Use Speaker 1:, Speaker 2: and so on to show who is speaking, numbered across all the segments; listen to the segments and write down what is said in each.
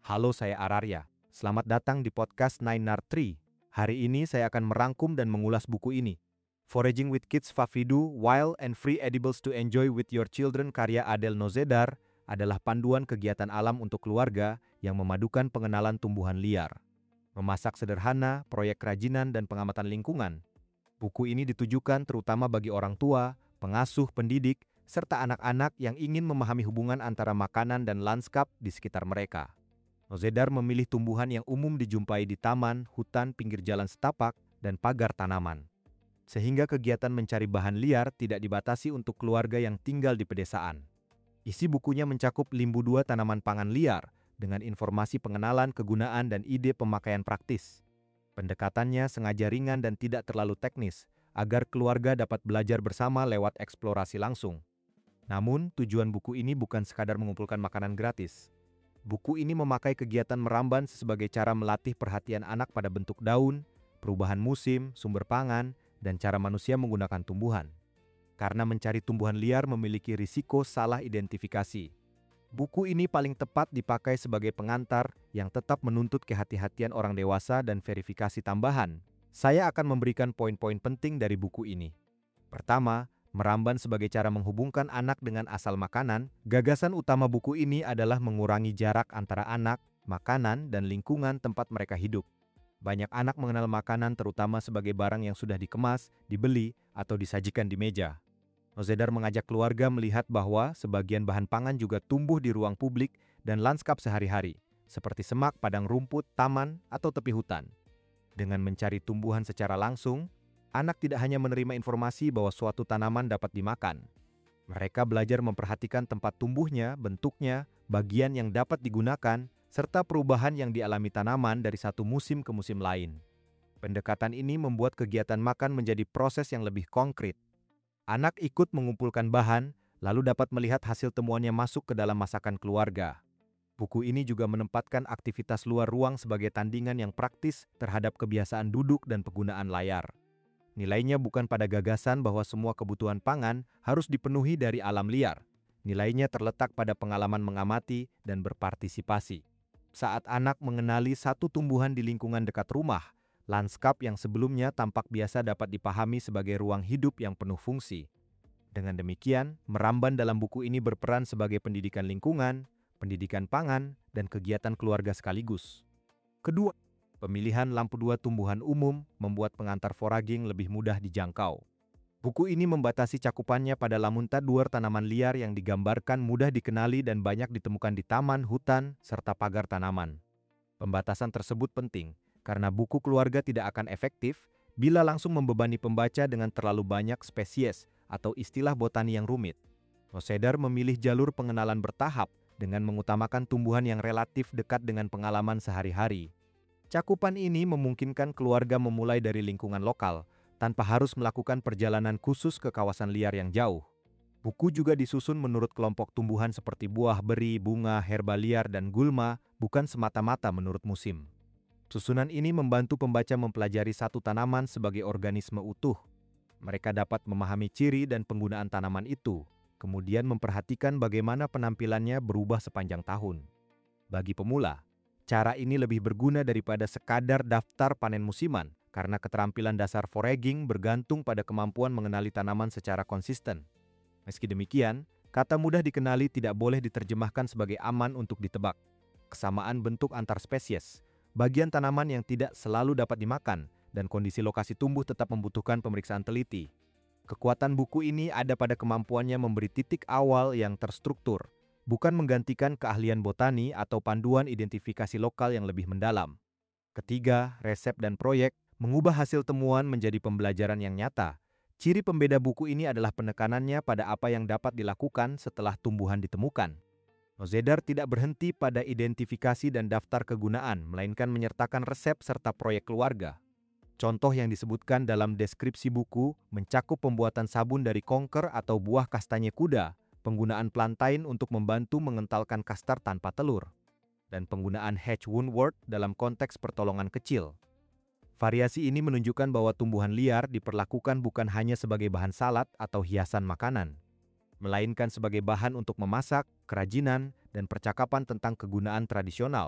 Speaker 1: Halo, saya Ararya. Selamat datang di podcast Nine Nard Tree. Hari ini saya akan merangkum dan mengulas buku ini. Foraging with Kids Fafidu, Wild and Free Edibles to Enjoy with Your Children karya Adel Nozedar adalah panduan kegiatan alam untuk keluarga yang memadukan pengenalan tumbuhan liar, memasak sederhana, proyek kerajinan, dan pengamatan lingkungan. Buku ini ditujukan terutama bagi orang tua, pengasuh, pendidik, serta anak-anak yang ingin memahami hubungan antara makanan dan lanskap di sekitar mereka. Nozedar memilih tumbuhan yang umum dijumpai di taman, hutan, pinggir jalan setapak, dan pagar tanaman. Sehingga kegiatan mencari bahan liar tidak dibatasi untuk keluarga yang tinggal di pedesaan. Isi bukunya mencakup 52 tanaman pangan liar dengan informasi pengenalan, kegunaan, dan ide pemakaian praktis. Pendekatannya sengaja ringan dan tidak terlalu teknis, agar keluarga dapat belajar bersama lewat eksplorasi langsung. Namun, tujuan buku ini bukan sekadar mengumpulkan makanan gratis. Buku ini memakai kegiatan meramban sebagai cara melatih perhatian anak pada bentuk daun, perubahan musim, sumber pangan, dan cara manusia menggunakan tumbuhan. Karena mencari tumbuhan liar memiliki risiko salah identifikasi. Buku ini paling tepat dipakai sebagai pengantar yang tetap menuntut kehati-hatian orang dewasa dan verifikasi tambahan. Saya akan memberikan poin-poin penting dari buku ini. Pertama, meramban sebagai cara menghubungkan anak dengan asal makanan. Gagasan utama buku ini adalah mengurangi jarak antara anak, makanan, dan lingkungan tempat mereka hidup. Banyak anak mengenal makanan terutama sebagai barang yang sudah dikemas, dibeli, atau disajikan di meja. Nozedar mengajak keluarga melihat bahwa sebagian bahan pangan juga tumbuh di ruang publik dan lanskap sehari-hari, seperti semak, padang rumput, taman, atau tepi hutan. Dengan mencari tumbuhan secara langsung, anak tidak hanya menerima informasi bahwa suatu tanaman dapat dimakan. Mereka belajar memperhatikan tempat tumbuhnya, bentuknya, bagian yang dapat digunakan, serta perubahan yang dialami tanaman dari satu musim ke musim lain. Pendekatan ini membuat kegiatan makan menjadi proses yang lebih konkret. Anak ikut mengumpulkan bahan, lalu dapat melihat hasil temuannya masuk ke dalam masakan keluarga. Buku ini juga menempatkan aktivitas luar ruang sebagai tandingan yang praktis terhadap kebiasaan duduk dan penggunaan layar. Nilainya bukan pada gagasan bahwa semua kebutuhan pangan harus dipenuhi dari alam liar. Nilainya terletak pada pengalaman mengamati dan berpartisipasi. Saat anak mengenali satu tumbuhan di lingkungan dekat rumah, lanskap yang sebelumnya tampak biasa dapat dipahami sebagai ruang hidup yang penuh fungsi. Dengan demikian, meramban dalam buku ini berperan sebagai pendidikan lingkungan, pendidikan pangan, dan kegiatan keluarga sekaligus. Kedua, pemilihan lampu 2 tumbuhan umum membuat pengantar foraging lebih mudah dijangkau. Buku ini membatasi cakupannya pada lamuntaduar tanaman liar yang digambarkan mudah dikenali dan banyak ditemukan di taman, hutan, serta pagar tanaman. Pembatasan tersebut penting karena buku keluarga tidak akan efektif bila langsung membebani pembaca dengan terlalu banyak spesies atau istilah botani yang rumit. Nozedar memilih jalur pengenalan bertahap dengan mengutamakan tumbuhan yang relatif dekat dengan pengalaman sehari-hari. Cakupan ini memungkinkan keluarga memulai dari lingkungan lokal, tanpa harus melakukan perjalanan khusus ke kawasan liar yang jauh. Buku juga disusun menurut kelompok tumbuhan seperti buah beri, bunga, herba liar, dan gulma, bukan semata-mata menurut musim. Susunan ini membantu pembaca mempelajari satu tanaman sebagai organisme utuh. Mereka dapat memahami ciri dan penggunaan tanaman itu, kemudian memperhatikan bagaimana penampilannya berubah sepanjang tahun. Bagi pemula, cara ini lebih berguna daripada sekadar daftar panen musiman, karena keterampilan dasar foraging bergantung pada kemampuan mengenali tanaman secara konsisten. Meski demikian, kata mudah dikenali tidak boleh diterjemahkan sebagai aman untuk ditebak. Kesamaan bentuk antar spesies, bagian tanaman yang tidak selalu dapat dimakan, dan kondisi lokasi tumbuh tetap membutuhkan pemeriksaan teliti. Kekuatan buku ini ada pada kemampuannya memberi titik awal yang terstruktur, bukan menggantikan keahlian botani atau panduan identifikasi lokal yang lebih mendalam. Ketiga, resep dan proyek mengubah hasil temuan menjadi pembelajaran yang nyata. Ciri pembeda buku ini adalah penekanannya pada apa yang dapat dilakukan setelah tumbuhan ditemukan. Nozedar tidak berhenti pada identifikasi dan daftar kegunaan, melainkan menyertakan resep serta proyek keluarga. Contoh yang disebutkan dalam deskripsi buku mencakup pembuatan sabun dari konker atau buah kastanye kuda, penggunaan plantain untuk membantu mengentalkan kastar tanpa telur, dan penggunaan hedge woundwort dalam konteks pertolongan kecil. Variasi ini menunjukkan bahwa tumbuhan liar diperlakukan bukan hanya sebagai bahan salad atau hiasan makanan, melainkan sebagai bahan untuk memasak, kerajinan, dan percakapan tentang kegunaan tradisional.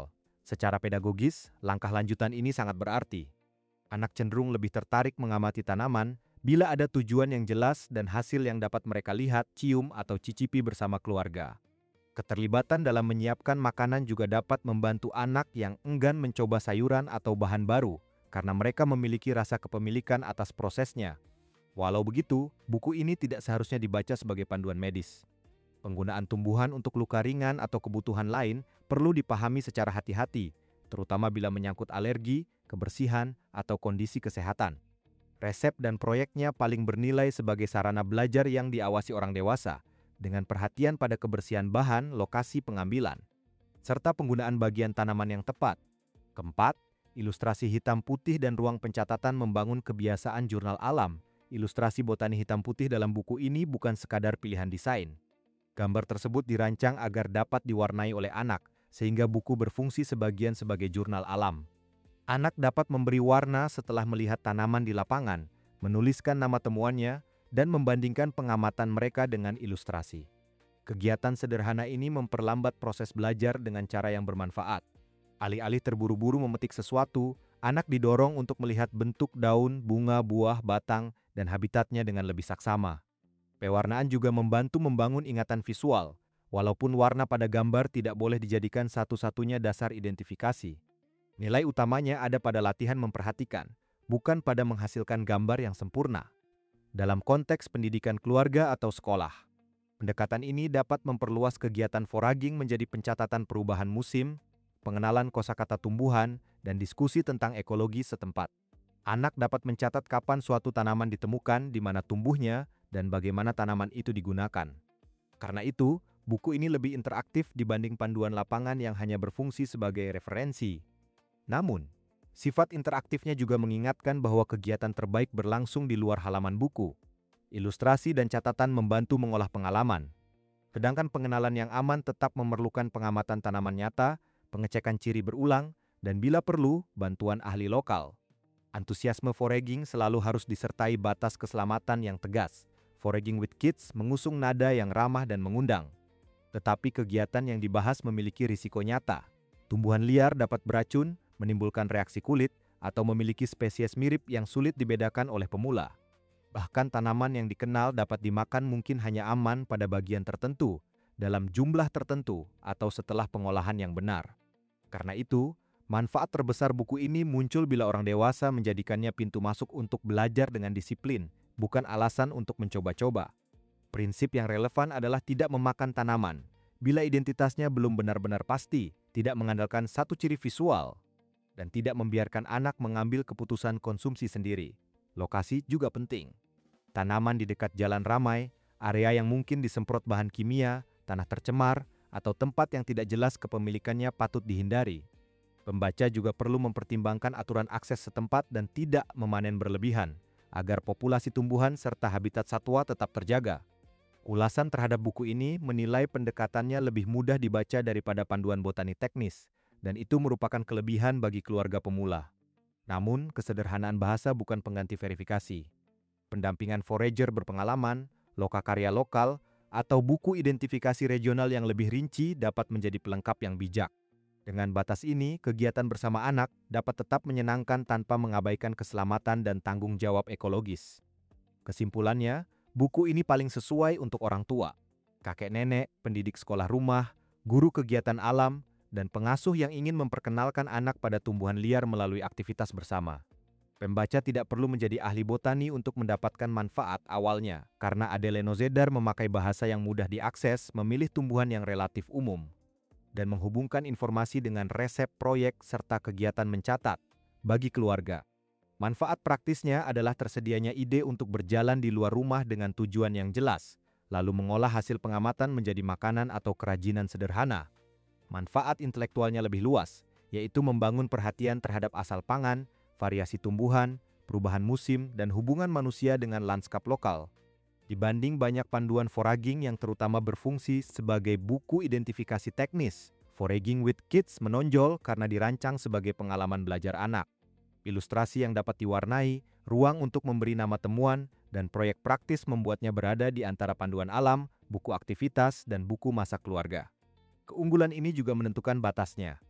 Speaker 1: Secara pedagogis, langkah lanjutan ini sangat berarti. Anak cenderung lebih tertarik mengamati tanaman bila ada tujuan yang jelas dan hasil yang dapat mereka lihat, cium, atau cicipi bersama keluarga. Keterlibatan dalam menyiapkan makanan juga dapat membantu anak yang enggan mencoba sayuran atau bahan baru karena mereka memiliki rasa kepemilikan atas prosesnya. Walau begitu, buku ini tidak seharusnya dibaca sebagai panduan medis. Penggunaan tumbuhan untuk luka ringan atau kebutuhan lain perlu dipahami secara hati-hati, terutama bila menyangkut alergi, kebersihan, atau kondisi kesehatan. Resep dan proyeknya paling bernilai sebagai sarana belajar yang diawasi orang dewasa, dengan perhatian pada kebersihan bahan, lokasi pengambilan, serta penggunaan bagian tanaman yang tepat. Keempat, ilustrasi hitam putih dan ruang pencatatan membangun kebiasaan jurnal alam. Ilustrasi botani hitam putih dalam buku ini bukan sekadar pilihan desain. Gambar tersebut dirancang agar dapat diwarnai oleh anak, sehingga buku berfungsi sebagai jurnal alam. Anak dapat memberi warna setelah melihat tanaman di lapangan, menuliskan nama temuannya, dan membandingkan pengamatan mereka dengan ilustrasi. Kegiatan sederhana ini memperlambat proses belajar dengan cara yang bermanfaat. Alih-alih terburu-buru memetik sesuatu, anak didorong untuk melihat bentuk daun, bunga, buah, batang, dan habitatnya dengan lebih saksama. Pewarnaan juga membantu membangun ingatan visual, walaupun warna pada gambar tidak boleh dijadikan satu-satunya dasar identifikasi. Nilai utamanya ada pada latihan memperhatikan, bukan pada menghasilkan gambar yang sempurna. Dalam konteks pendidikan keluarga atau sekolah, pendekatan ini dapat memperluas kegiatan foraging menjadi pencatatan perubahan musim, pengenalan kosakata tumbuhan, dan diskusi tentang ekologi setempat. Anak dapat mencatat kapan suatu tanaman ditemukan, di mana tumbuhnya, dan bagaimana tanaman itu digunakan. Karena itu, buku ini lebih interaktif dibanding panduan lapangan yang hanya berfungsi sebagai referensi. Namun, sifat interaktifnya juga mengingatkan bahwa kegiatan terbaik berlangsung di luar halaman buku. Ilustrasi dan catatan membantu mengolah pengalaman. Sedangkan pengenalan yang aman tetap memerlukan pengamatan tanaman nyata, pengecekan ciri berulang, dan bila perlu, bantuan ahli lokal. Antusiasme foraging selalu harus disertai batas keselamatan yang tegas. Foraging with Kids mengusung nada yang ramah dan mengundang. Tetapi kegiatan yang dibahas memiliki risiko nyata. Tumbuhan liar dapat beracun, menimbulkan reaksi kulit, atau memiliki spesies mirip yang sulit dibedakan oleh pemula. Bahkan tanaman yang dikenal dapat dimakan mungkin hanya aman pada bagian tertentu, dalam jumlah tertentu, atau setelah pengolahan yang benar. Karena itu, manfaat terbesar buku ini muncul bila orang dewasa menjadikannya pintu masuk untuk belajar dengan disiplin, bukan alasan untuk mencoba-coba. Prinsip yang relevan adalah tidak memakan tanaman, bila identitasnya belum benar-benar pasti, tidak mengandalkan satu ciri visual, dan tidak membiarkan anak mengambil keputusan konsumsi sendiri. Lokasi juga penting. Tanaman di dekat jalan ramai, area yang mungkin disemprot bahan kimia, tanah tercemar, atau tempat yang tidak jelas kepemilikannya patut dihindari. Pembaca juga perlu mempertimbangkan aturan akses setempat dan tidak memanen berlebihan, agar populasi tumbuhan serta habitat satwa tetap terjaga. Ulasan terhadap buku ini menilai pendekatannya lebih mudah dibaca daripada panduan botani teknis, dan itu merupakan kelebihan bagi keluarga pemula. Namun, kesederhanaan bahasa bukan pengganti verifikasi. Pendampingan forager berpengalaman, lokakarya lokal, atau buku identifikasi regional yang lebih rinci dapat menjadi pelengkap yang bijak. Dengan batas ini, kegiatan bersama anak dapat tetap menyenangkan tanpa mengabaikan keselamatan dan tanggung jawab ekologis. Kesimpulannya, buku ini paling sesuai untuk orang tua, kakek nenek, pendidik sekolah rumah, guru kegiatan alam, dan pengasuh yang ingin memperkenalkan anak pada tumbuhan liar melalui aktivitas bersama. Pembaca tidak perlu menjadi ahli botani untuk mendapatkan manfaat awalnya, karena Adele Nozedar memakai bahasa yang mudah diakses, memilih tumbuhan yang relatif umum, dan menghubungkan informasi dengan resep proyek serta kegiatan mencatat bagi keluarga. Manfaat praktisnya adalah tersedianya ide untuk berjalan di luar rumah dengan tujuan yang jelas, lalu mengolah hasil pengamatan menjadi makanan atau kerajinan sederhana. Manfaat intelektualnya lebih luas, yaitu membangun perhatian terhadap asal pangan, variasi tumbuhan, perubahan musim, dan hubungan manusia dengan lanskap lokal. Dibanding banyak panduan foraging yang terutama berfungsi sebagai buku identifikasi teknis, Foraging with Kids menonjol karena dirancang sebagai pengalaman belajar anak. Ilustrasi yang dapat diwarnai, ruang untuk memberi nama temuan, dan proyek praktis membuatnya berada di antara panduan alam, buku aktivitas, dan buku masa keluarga. Keunggulan ini juga menentukan batasnya.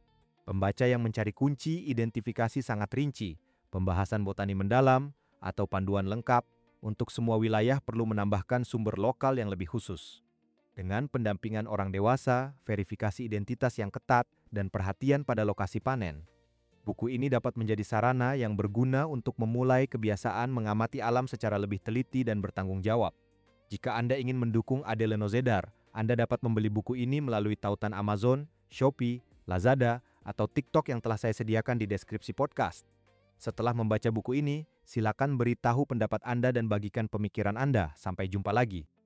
Speaker 1: Pembaca yang mencari kunci identifikasi sangat rinci, pembahasan botani mendalam, atau panduan lengkap untuk semua wilayah perlu menambahkan sumber lokal yang lebih khusus. Dengan pendampingan orang dewasa, verifikasi identitas yang ketat, dan perhatian pada lokasi panen, buku ini dapat menjadi sarana yang berguna untuk memulai kebiasaan mengamati alam secara lebih teliti dan bertanggung jawab. Jika Anda ingin mendukung Adele Nozedar, Anda dapat membeli buku ini melalui tautan Amazon, Shopee, Lazada, atau TikTok yang telah saya sediakan di deskripsi podcast. Setelah membaca buku ini, silakan beritahu pendapat Anda dan bagikan pemikiran Anda. Sampai jumpa lagi.